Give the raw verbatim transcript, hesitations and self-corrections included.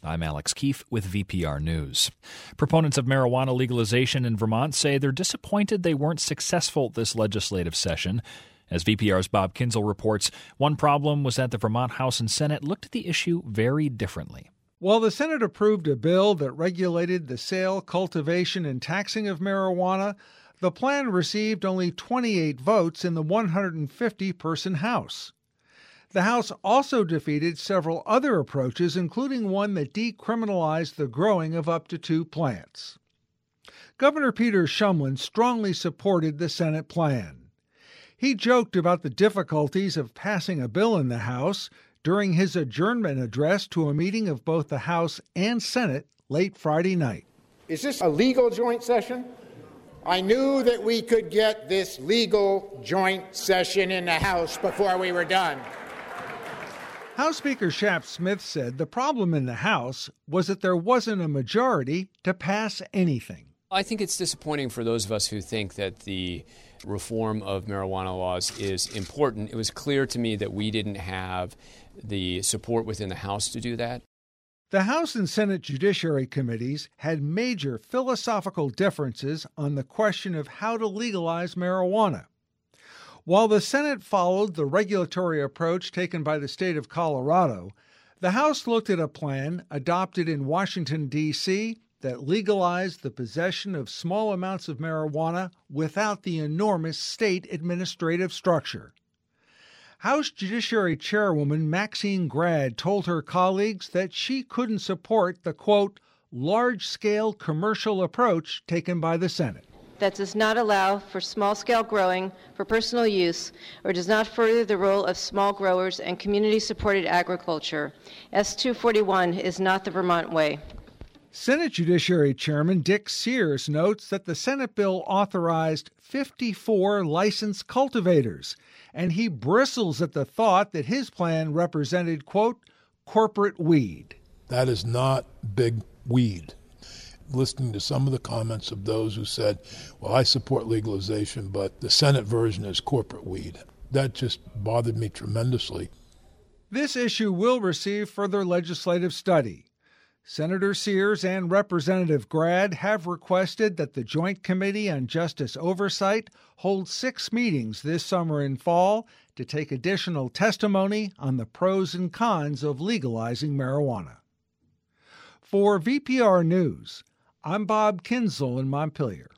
I'm Alex Keefe with V P R News. Proponents of marijuana legalization in Vermont say they're disappointed they weren't successful this legislative session. As V P R's Bob Kinzel reports, one problem was that the Vermont House and Senate looked at the issue very differently. While the Senate approved a bill that regulated the sale, cultivation, and taxing of marijuana, the plan received only twenty-eight votes in the one hundred fifty person House. The House also defeated several other approaches, including one that decriminalized the growing of up to two plants. Governor Peter Shumlin strongly supported the Senate plan. He joked about the difficulties of passing a bill in the House during his adjournment address to a meeting of both the House and Senate late Friday night. Is this a legal joint session? I knew that we could get this legal joint session in the House before we were done. House Speaker Shap Smith said the problem in the House was that there wasn't a majority to pass anything. I think it's disappointing for those of us who think that the reform of marijuana laws is important. It was clear to me that we didn't have the support within the House to do that. The House and Senate Judiciary Committees had major philosophical differences on the question of how to legalize marijuana. While the Senate followed the regulatory approach taken by the state of Colorado, the House looked at a plan adopted in Washington, D C that legalized the possession of small amounts of marijuana without the enormous state administrative structure. House Judiciary Chairwoman Maxine Grad told her colleagues that she couldn't support the, quote, large-scale commercial approach taken by the Senate. That does not allow for small-scale growing for personal use or does not further the role of small growers and community-supported agriculture. S two forty-one is not the Vermont way. Senate Judiciary Chairman Dick Sears notes that the Senate bill authorized fifty-four licensed cultivators, and he bristles at the thought that his plan represented, quote, corporate weed. That is not big weed. Listening to some of the comments of those who said, well, I support legalization, but the Senate version is corporate weed. That just bothered me tremendously. This issue will receive further legislative study. Senator Sears and Representative Grad have requested that the Joint Committee on Justice Oversight hold six meetings this summer and fall to take additional testimony on the pros and cons of legalizing marijuana. For V P R News, I'm Bob Kinzel in Montpelier.